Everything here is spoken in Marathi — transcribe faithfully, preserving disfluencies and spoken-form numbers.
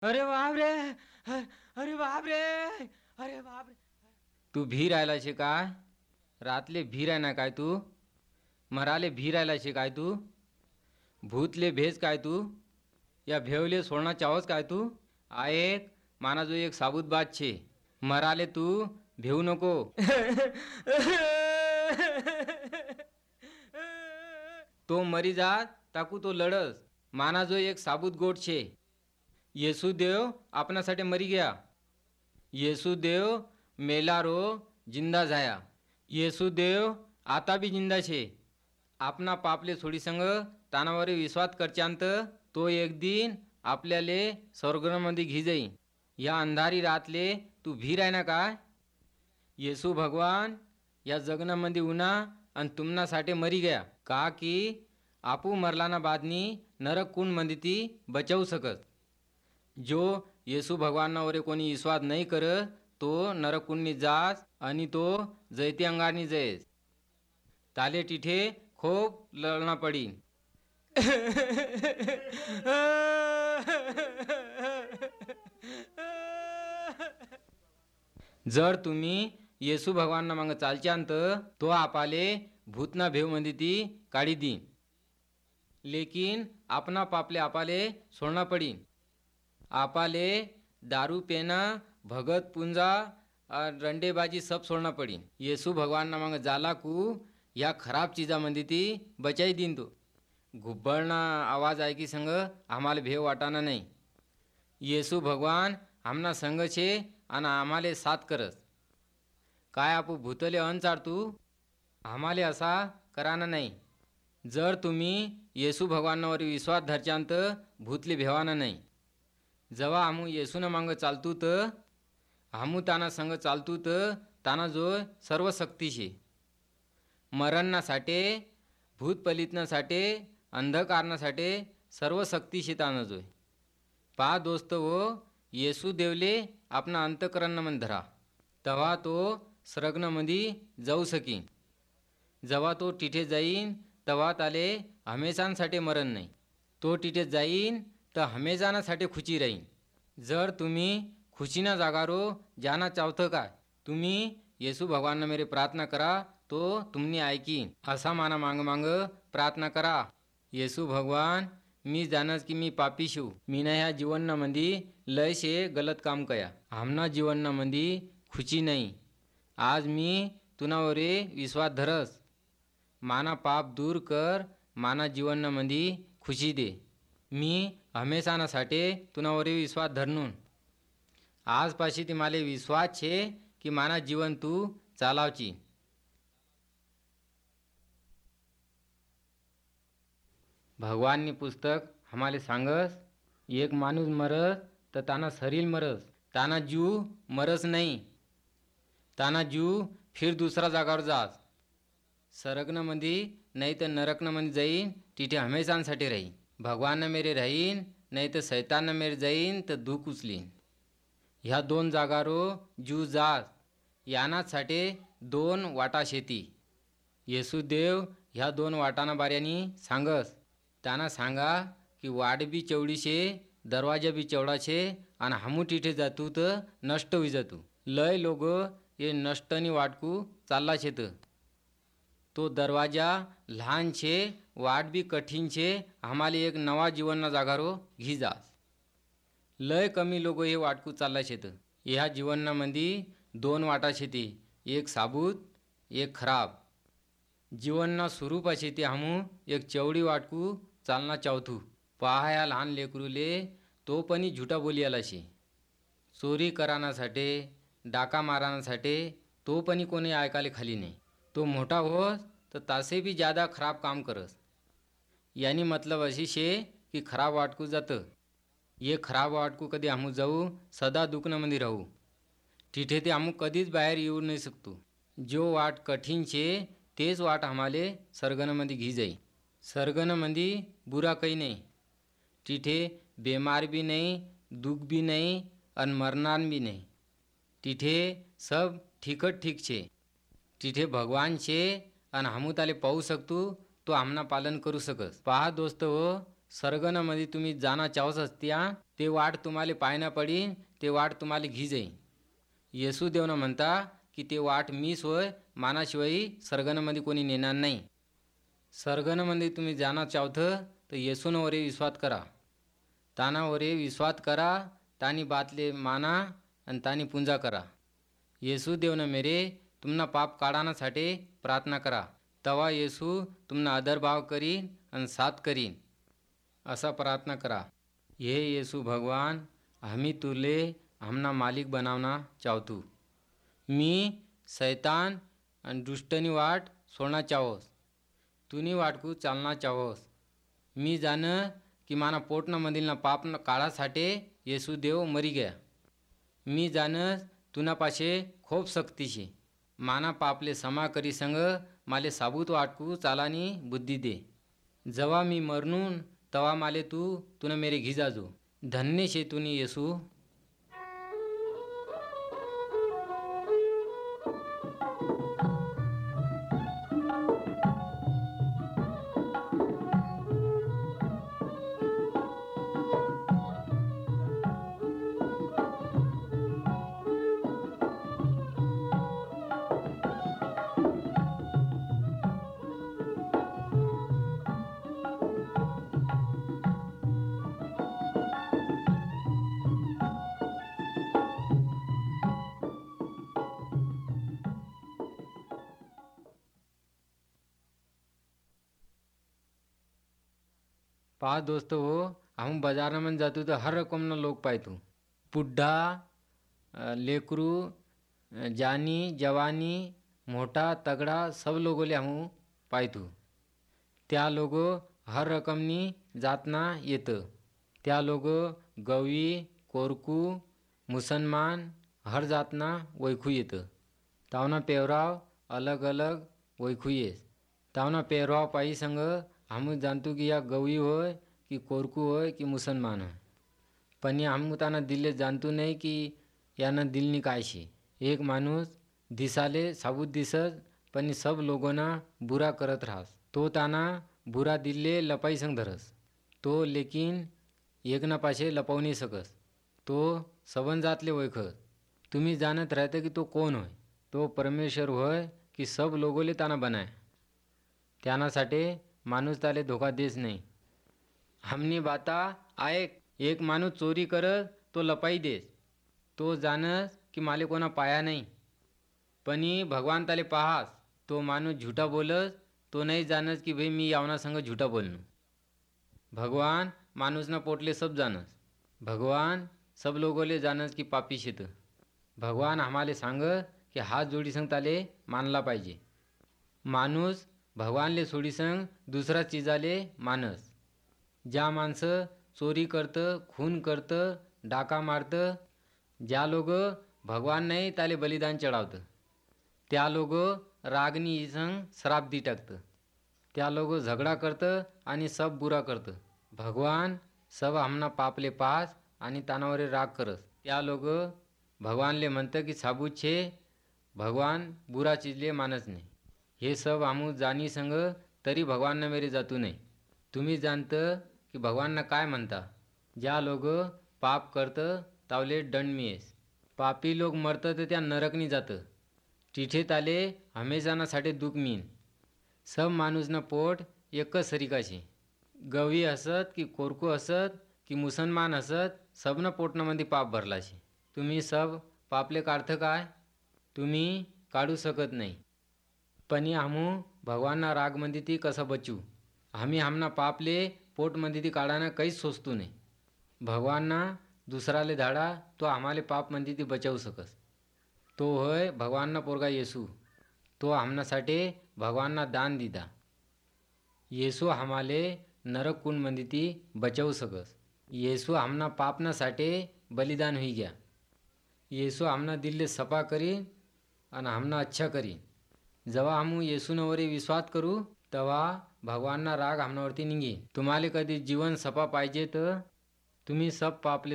अरे बाप रे! अरे बाप रे! अरे बाप रे! तू भी राहिला शे काय? रातले भी राय ना काय तू? मराले भी राहिला शे काय तू? भूतले भेज काय तू? या भेवले सोडना चावस काय तू? आ एक माना जो एक साबूत बात छे. मराले तू भेऊ नको. तो मरी जात ताकू तो लढस. माना जो एक साबूत गोट छे. येसू देव आपणासाठी मरी गया. येसू देव मेला रो जिंदा झाया. येसू देव आता बी जिंदा छे. आपना पापले सोडी संग तानावर विश्वास करच्यांत तो एक दिन आपल्याले स्वर्गमध्ये घी जाई. या अंधारी रातले तू भी राय ना काय? येसू भगवान या जगनामध्ये उन्हा आणि तुमनासाठी मरी गया का की आपू मरलाना बादनी नरक कुंड मध्ये ती बचावू सकत. जो येसू भगवानावर कोणी विश्वास नाही कर तो नरकुंडनी जास आणि तो जैती अंगारनी जयस. ताले तिथे खूप लढना पडी. जर तुम्ही येसू भगवानना मांग चालच्यान तो आपाले भूतना भेव मध्ये ती काढी दी. लेकिन आपना पापले आपाले सोडना पडी. आपाले दारू पेना भगत पुंजा रंडेबाजी सब सोडना पडी. येसू भगवान मांग जाला कू या खराब चीजामध्ये ती बचाई दिन. तो घुब्बळना आवाज ऐकी संग आम्हाला भेव वाटाना नाही. येसू भगवान आमना संग छे आणि आम्हाले साथ करस. काय आपू भूतले अन चाडतू आम्हाले असा कराना नाही. जर तुम्ही येसू भगवानावर विश्वास धरच्यांत भूतले भेवाना नाही. जेव्हा आम्ही येसूना मांग चालतू तर आम्ही ताना संग चालतू तर ताना जो सर्व शक्तीशे. मरणनासाठी भूत पलितनासाठी अंधकारणासाठी सर्व शक्तीशे ताना जोय. पा दोस्त हो येसू देवले आपला अंतकरणमध्ये धरा तेव्हा तो स्वर्गनामध्ये जाऊ सकी. जेव्हा तो तिथे जाईन तेव्हा त्याले हमेशांसाठी मरण नाही. तो तिथे जाईन तर हमेशानासाठी खुशी राहीन. जर तुम्ही खुशीना जागारो जाना चावतं काय तुम्ही येसू भगवान मेरे प्रार्थना करा तो तुमनी ऐकीन. असा माना मांग मांग प्रार्थना करा. येसू भगवान मी जानस की मी पापी शू. मी ना ह्या जीवनामध्ये लय शे गलत काम कया. आमना जीवनामध्ये खुशी नाही. आज मी तुनावरे विश्वास धरस. माना पाप दूर कर. माना जीवनामध्ये खुशी दे. मी हमेशानासाठी तुनावरे विश्वास धरनून आजपाशी ती माले विश्वास छे की माना जीवन तू चालावची. भगवाननी पुस्तक हमाले सांगस एक माणूस मरस तर ताना शरीर मरस ताना जीव मरस नाही. ताना जीव फिर दुसरा जागावर जास. सरगनामध्ये नाही तर नरकनामध्ये जाईन तिथे हमेशांसाठी राहीन. भगवान मेरे राहीन नाही तर सैतान मेरे जाईन तर दुःख उचलीन. ह्या दोन जागारो जीव जास यानासाठी दोन वाटा शेती. येसू देव ह्या दोन वाटाना बाऱ्यानी सांगस. त्यांना सांगा की वाट बी चवडी शे दरवाजा बी चवडा छे आणि हमू तिथे जातू तर नष्ट होई जातू. लय लोग ये नष्टनी वाटकू चालला शेत. तो दरवाजा लहान छे वाट बी कठीण छे. आम्हाला एक नवा जीवनना जागारो घी जास. लय कमी लोक हे वाटकू चालला शेत. ह्या जीवनामध्ये दोन वाटा शेती एक साबूत एक खराब. जीवनना स्वरूप असे ते हमू एक चवडी वाटकू चालना चावथू. पहाया लहान लेकरूले तो पणी झुटा बोली आला शे. चोरी करानासाठी डाका मारानासाठी तो पणी कोणी ऐकाले खाली नाही. तो मोठा होस तर तासे बी जादा खराब काम करस. यानी मतलब अशी शे की खराब वाटकू जातं. ये खराब वाटकू कधी आम्ही जाऊ सदा दुखण्यामध्ये राहू. तिथे ते आम्ही कधीच बाहेर येऊ नाही शकतो. जो वाट कठीण शे तेच वाट आम्हाले सर्गनामध्ये घी जाई. सर्गनामध्ये बुरा काही नाही. तिथे बेमार बी नाही दुःख बी नाही आणि मरणार बी नाही. तिथे सब ठीकच ठीक छे. तिथे भगवान छे आणि हमू त्याले पाहू शकतो. तो आमना पालन करू सकस. पहा दोस्त हो स्वर्गनामध्ये तुम्ही जाना चाहत असत्या ते वाट तुम्हाला पायना पडीन, ते वाट तुम्हाला घी जाईन. येसू देवना म्हणता की ते वाट मीच होय, मानाशिवाय स्वर्गनामध्ये कोणी नेणार नाही. स्वर्गनामध्ये तुम्ही जाना चाहत तर येसूनवरे विश्वास करा. तानावरे विश्वास करा, तानी बातले माना आणि तानी पूजा करा. येसू देवना मेरे तुमना पाप काढानासाठी प्रार्थना करा. तवा येसू तुमना आदरभाव करीन आणि साथ करीन असा प्रार्थना करा. हे येसू भगवान, आम्ही तुले हमना मालिक बनावना चाहतू. मी शैतान आणि दुष्टनी वाट सोडना चाहोस. तुनी वाटकू चालना चाहोस. मी जान की माना पोटना मधीलना पापना काळासाठी येसू देव मरी गया. मी जानस तुनापाशे खूप सक्ती शे. माना पापले क्षमा करी संग माले साबूत वाटकू चालानी बुद्धी दे. जवा मी मरनून तवा माले तू तुना मेरे घी जाजो. धन्य शे तुनी येसू. पहा दोस्त हो, हम बाजारामध्ये जातो तर हर रकमना लोक पाहतो. बुड्ढा, लेकरू, जानी जवानी, मोठा तगडा सब लोगोले हम पाहतो. त्या लोग हर रकमनी जातना येतं. त्या लोग गवई, कोरकू, मुसलमान हर जातना वैखू येतं. तावना पेहराव अलग अलग वैखू येस. तावना पेहराव पायी संग हम जानतो की या गवई होय की कोरकू होय की मुसलमान होय. पण या हम ताना दिल्ले जानतो नाही की यानं दिलनी काय शे. एक माणूस दिसाले साबूत दिसत पण सब लोगोना बुरा करत राहस. तो ताना बुरा दिल्ले लपाई संग धरस. तो लेकिन एकना पाशे लपावू नाही सकस. तो सबन जातले वैखस. तुम्ही जानत राहते की तो कोण होय. तो परमेश्वर होय की सब लोगोले ताना बनाय. त्यानासाठी माणूस त्याले धोका देस नाही. हमनी बाता ऐक. एक माणूस चोरी करत तो लपाई देस. तो जानस की माले कोणा पाया नाही. पनी भगवान त्याले पाहास. तो माणूस झूठा बोलस. तो नाही जानस की भाई मी यावना संग झूठा बोलनो. भगवान माणूसना पोटले सब जानस. भगवान सब लोगोले जानस की पापी शेत. भगवान आम्हाले सांगत की हात जोडी संग त्याले मानला पाहिजे. माणूस भगवानले सोडी संग दुसरा चीजाले मानस. ज्या माणसं चोरी करतं, खून करतं, डाका मारतं, ज्या लोग भगवान नाही त्याले बलिदान चढावतं, त्या लोग रागनी संग श्राप दी टाकतं. त्या लोग झगडा करतं आणि सब बुरा करतं. भगवान सब हमना पापले पास आणि तानावरे राग करस. त्या लोग भगवानले म्हणतं की साबूत छे. भगवान बुरा चीजले मानस नाही. हे सब आमू जानी संग तरी भगवानना मेरे जातू नाही. तुम्ही जानतं की भगवानना काय म्हणता. ज्या लोग पाप करतं तावले दंड मियेस. पापी लोक मरतं तर त्या नरकनी जातं. तिथे ताले हमेशानासाठी दुःख मिळेन. सब माणूसना पोट एकच सरिका शे. गवई हसत की कोरकू हसत की मुसलमान हसत, सबना पोटनामध्ये पाप भरला शे. तुम्ही सब पापले काढतं काय. तुम्ही काढू शकत नाही. पण आम्ही भगवानना रागमध्ये ती कसं बचू. आम्ही आमना पापले पोटमध्ये ती काढाना काहीच सोचतो नाही. भगवानना दुसराले धाडा तो आम्हाले पापमध्ये ती बचावू सकस. तो होय भगवानना पोरगा येसू. तो आमनासाठी भगवानना दान दिदा. येसू आम्हाले नरक कुंडमध्ये ती बचावू सकस. येसू आमना पापनासाठी बलिदान होई गया. येसू आमना दिलले सफा करीन आणि आमना अच्छा करीन. जेव्हा आम्ही येसूनवरी विश्वास करू तेव्हा भगवानना राग आमनावरती निघेन. तुम्हाला कधी जीवन सफा पाहिजे तर तुम्ही सब पापले